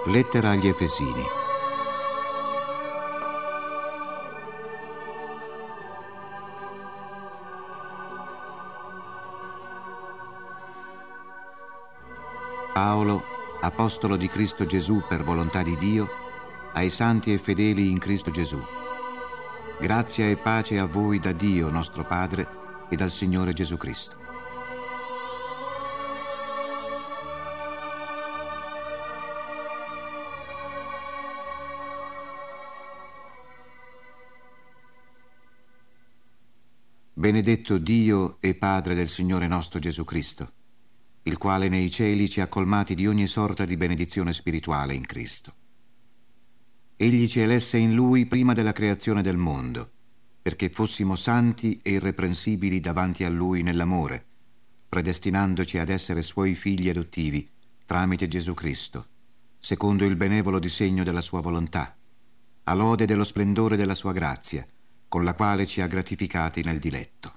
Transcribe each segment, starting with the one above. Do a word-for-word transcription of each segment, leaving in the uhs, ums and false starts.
Lettera agli Efesini. Paolo, apostolo di Cristo Gesù per volontà di Dio, ai santi e fedeli in Cristo Gesù. Grazia e pace a voi da Dio nostro Padre e dal Signore Gesù Cristo. Benedetto Dio e Padre del Signore nostro Gesù Cristo, il quale nei cieli ci ha colmati di ogni sorta di benedizione spirituale in Cristo. Egli ci elesse in Lui prima della creazione del mondo, perché fossimo santi e irreprensibili davanti a Lui nell'amore, predestinandoci ad essere Suoi figli adottivi tramite Gesù Cristo, secondo il benevolo disegno della Sua volontà, a lode dello splendore della Sua grazia, con la quale ci ha gratificati nel diletto.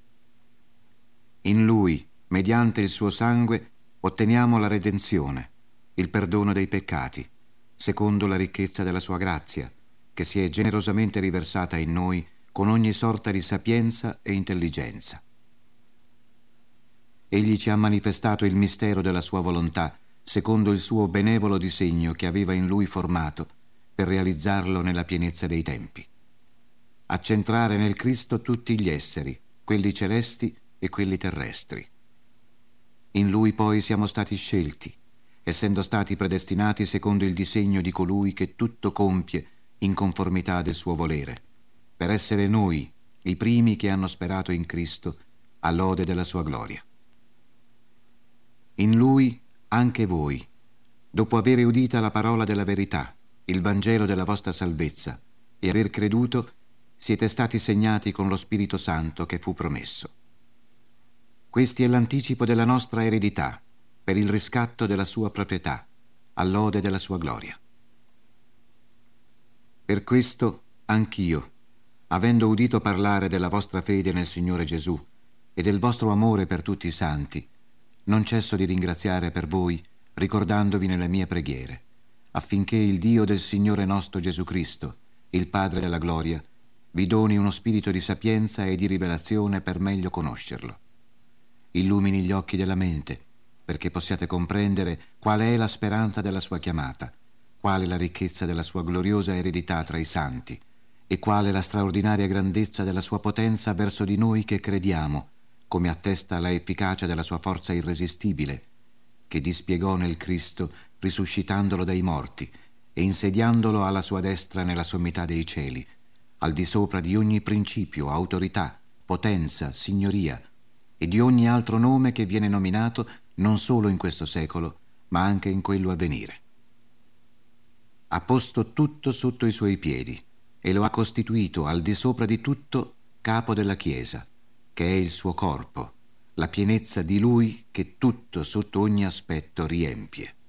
In Lui, mediante il suo sangue, otteniamo la redenzione, il perdono dei peccati, secondo la ricchezza della sua grazia, che si è generosamente riversata in noi con ogni sorta di sapienza e intelligenza. Egli ci ha manifestato il mistero della sua volontà, secondo il suo benevolo disegno che aveva in Lui formato, per realizzarlo nella pienezza dei tempi. A centrare nel Cristo tutti gli esseri, quelli celesti e quelli terrestri. In Lui poi siamo stati scelti, essendo stati predestinati secondo il disegno di colui che tutto compie in conformità del suo volere, per essere noi i primi che hanno sperato in Cristo a lode della sua gloria. In Lui anche voi, dopo avere udita la parola della verità, il Vangelo della vostra salvezza, e aver creduto, siete stati segnati con lo Spirito Santo che fu promesso. Questi è l'anticipo della nostra eredità, per il riscatto della sua proprietà, all'ode della sua gloria. Per questo anch'io, avendo udito parlare della vostra fede nel Signore Gesù e del vostro amore per tutti i santi, non cesso di ringraziare per voi, ricordandovi nelle mie preghiere, affinché il Dio del Signore nostro Gesù Cristo, il Padre della gloria, vi doni uno spirito di sapienza e di rivelazione per meglio conoscerlo. Illumini gli occhi della mente, perché possiate comprendere quale è la speranza della sua chiamata, quale la ricchezza della sua gloriosa eredità tra i santi, e quale la straordinaria grandezza della sua potenza verso di noi che crediamo, come attesta la efficacia della sua forza irresistibile, che dispiegò nel Cristo risuscitandolo dai morti e insediandolo alla sua destra nella sommità dei cieli, al di sopra di ogni principio, autorità, potenza, signoria e di ogni altro nome che viene nominato non solo in questo secolo, ma anche in quello a venire. Ha posto tutto sotto i suoi piedi e lo ha costituito al di sopra di tutto capo della Chiesa, che è il suo corpo, la pienezza di Lui che tutto sotto ogni aspetto riempie.